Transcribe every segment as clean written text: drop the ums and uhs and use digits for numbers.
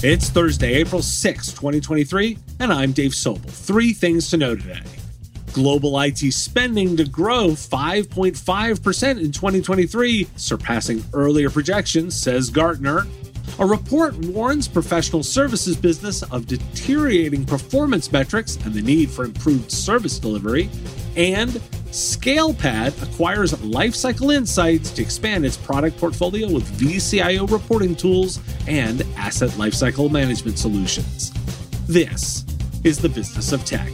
It's Thursday, April 6, 2023, and I'm Dave Sobel. Three things to know today. Global IT spending to grow 5.5% in 2023, surpassing earlier projections, says Gartner. A report warns professional services business of deteriorating performance metrics and the need for improved service delivery. And ScalePad acquires Lifecycle Insights to expand its product portfolio with vCIO reporting tools and asset lifecycle management solutions. This is the business of tech.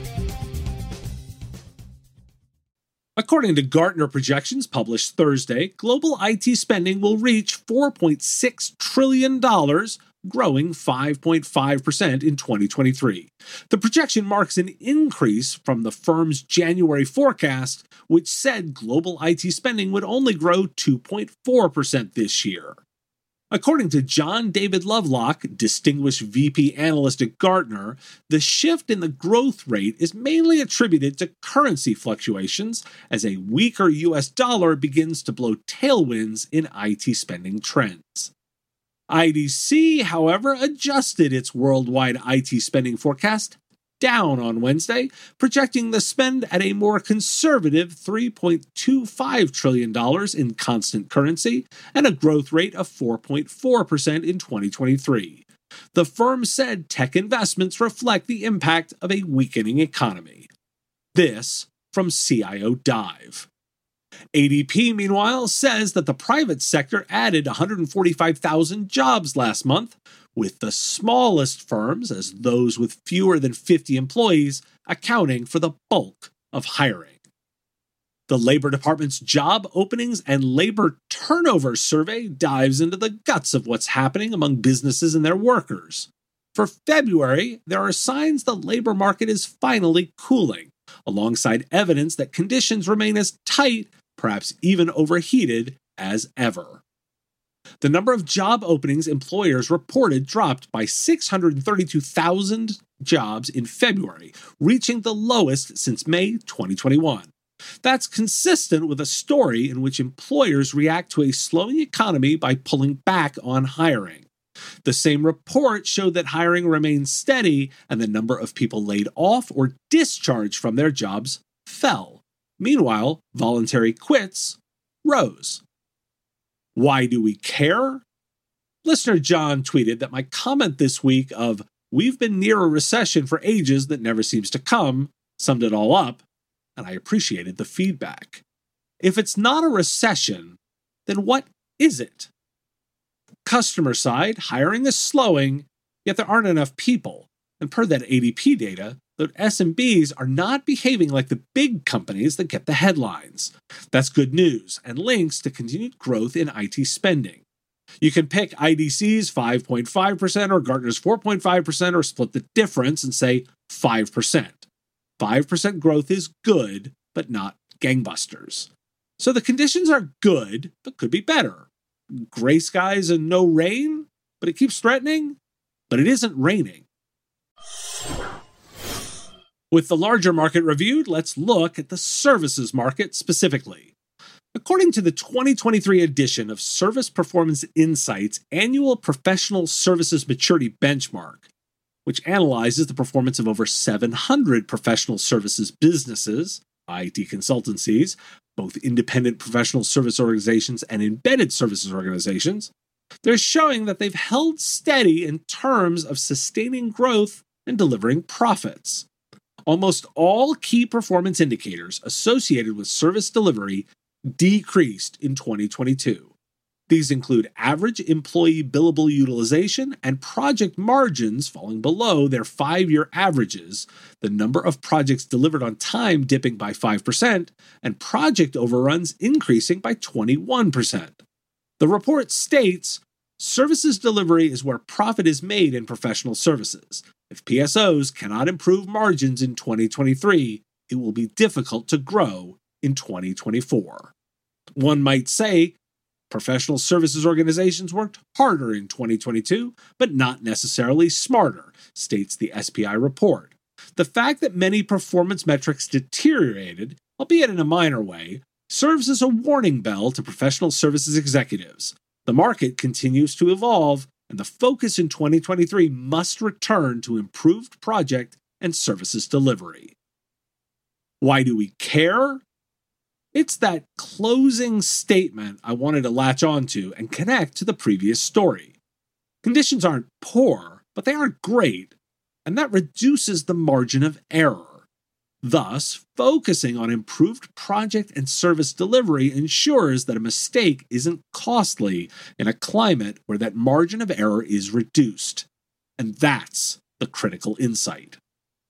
According to Gartner projections published Thursday, global IT spending will reach $4.6 trillion, growing 5.5% in 2023. The projection marks an increase from the firm's January forecast, which said global IT spending would only grow 2.4% this year. According to John David Lovelock, Distinguished VP Analyst at Gartner, the shift in the growth rate is mainly attributed to currency fluctuations as a weaker US dollar begins to blow tailwinds in IT spending trends. IDC, however, adjusted its worldwide IT spending forecast down on Wednesday, projecting the spend at a more conservative $3.25 trillion in constant currency and a growth rate of 4.4% in 2023. The firm said tech investments reflect the impact of a weakening economy. This from CIO Dive. ADP, meanwhile, says that the private sector added 145,000 jobs last month, with the smallest firms, as those with fewer than 50 employees, accounting for the bulk of hiring. The Labor Department's Job Openings and Labor Turnover Survey dives into the guts of what's happening among businesses and their workers. For February, there are signs the labor market is finally cooling, alongside evidence that conditions remain as tight, perhaps even overheated, as ever. The number of job openings employers reported dropped by 632,000 jobs in February, reaching the lowest since May 2021. That's consistent with a story in which employers react to a slowing economy by pulling back on hiring. The same report showed that hiring remained steady and the number of people laid off or discharged from their jobs fell. Meanwhile, voluntary quits rose. Why do we care? Listener John tweeted that my comment this week of "we've been near a recession for ages that never seems to come" summed it all up, and I appreciated the feedback. If it's not a recession, then what is it? Customer side, hiring is slowing, yet there aren't enough people. And per that ADP data, the SMBs are not behaving like the big companies that get the headlines. That's good news and links to continued growth in IT spending. You can pick IDC's 5.5% or Gartner's 4.5% or split the difference and say 5%. 5% growth is good, but not gangbusters. So the conditions are good, but could be better. Gray skies and no rain, but it keeps threatening, but it isn't raining. With the larger market reviewed, let's look at the services market specifically. According to the 2023 edition of Service Performance Insights Annual Professional Services Maturity Benchmark, which analyzes the performance of over 700 professional services businesses, IT consultancies, both independent professional service organizations and embedded services organizations, they're showing that they've held steady in terms of sustaining growth and delivering profits. Almost all key performance indicators associated with service delivery decreased in 2022. These include average employee billable utilization and project margins falling below their 5-year averages, the number of projects delivered on time dipping by 5%, and project overruns increasing by 21%. The report states, services delivery is where profit is made in professional services. If PSOs cannot improve margins in 2023, it will be difficult to grow in 2024. One might say, professional services organizations worked harder in 2022, but not necessarily smarter, states the SPI report. The fact that many performance metrics deteriorated, albeit in a minor way, serves as a warning bell to professional services executives. The market continues to evolve, and the focus in 2023 must return to improved project and services delivery. Why do we care? It's that closing statement I wanted to latch onto and connect to the previous story. Conditions aren't poor, but they aren't great, and that reduces the margin of error. Thus, focusing on improved project and service delivery ensures that a mistake isn't costly in a climate where that margin of error is reduced. And that's the critical insight.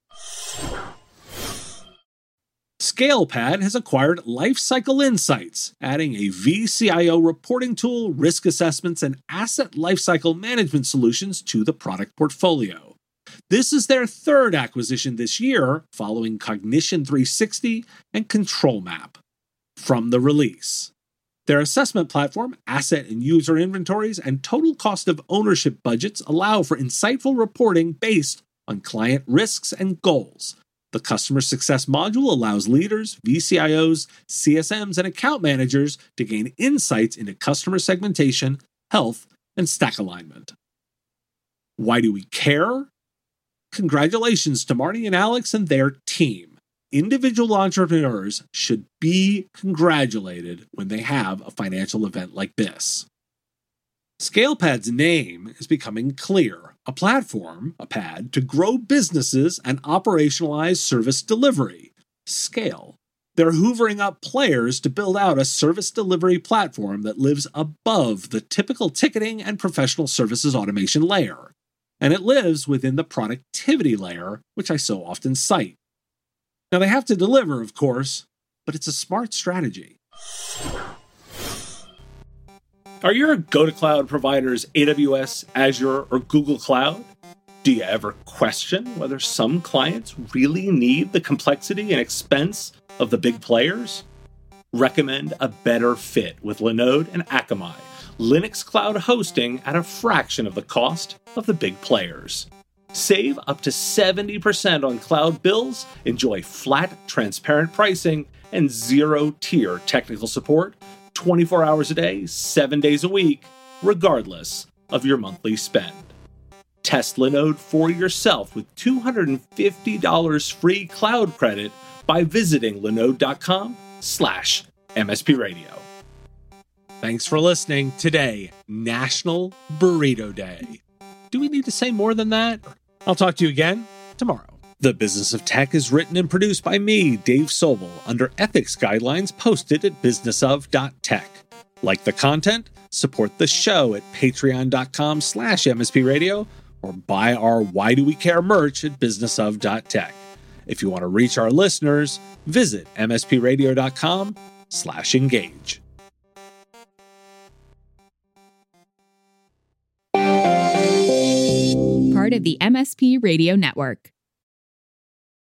ScalePad has acquired Lifecycle Insights, adding a VCIO reporting tool, risk assessments, and asset lifecycle management solutions to the product portfolio. This is their third acquisition this year, following Cognition 360 and ControlMap. From the release, their assessment platform, asset and user inventories, and total cost of ownership budgets allow for insightful reporting based on client risks and goals. The Customer Success module allows leaders, VCIOs, CSMs, and account managers to gain insights into customer segmentation, health, and stack alignment. Why do we care? Congratulations to Marty and Alex and their team. Individual entrepreneurs should be congratulated when they have a financial event like this. ScalePad's name is becoming clear. A platform, a pad, to grow businesses and operationalize service delivery. Scale. They're hoovering up players to build out a service delivery platform that lives above the typical ticketing and professional services automation layer. And it lives within the productivity layer, which I so often cite. Now they have to deliver, of course, but it's a smart strategy. Are your go-to-cloud providers AWS, Azure, or Google Cloud? Do you ever question whether some clients really need the complexity and expense of the big players? Recommend a better fit with Linode and Akamai, Linux cloud hosting at a fraction of the cost of the big players. Save up to 70% on cloud bills, enjoy flat, transparent pricing, and zero-tier technical support 24 hours a day, 7 days a week, regardless of your monthly spend. Test Linode for yourself with $250 free cloud credit by visiting linode.com/MSPRadio. Thanks for listening. Today, National Burrito Day. Do we need to say more than that? I'll talk to you again tomorrow. The Business of Tech is written and produced by me, Dave Sobel, under ethics guidelines posted at businessof.tech. Like the content? Support the show at patreon.com/MSPRadio or buy our Why Do We Care merch at businessof.tech. If you want to reach our listeners, visit mspradio.com/engage. Part of the MSP Radio Network.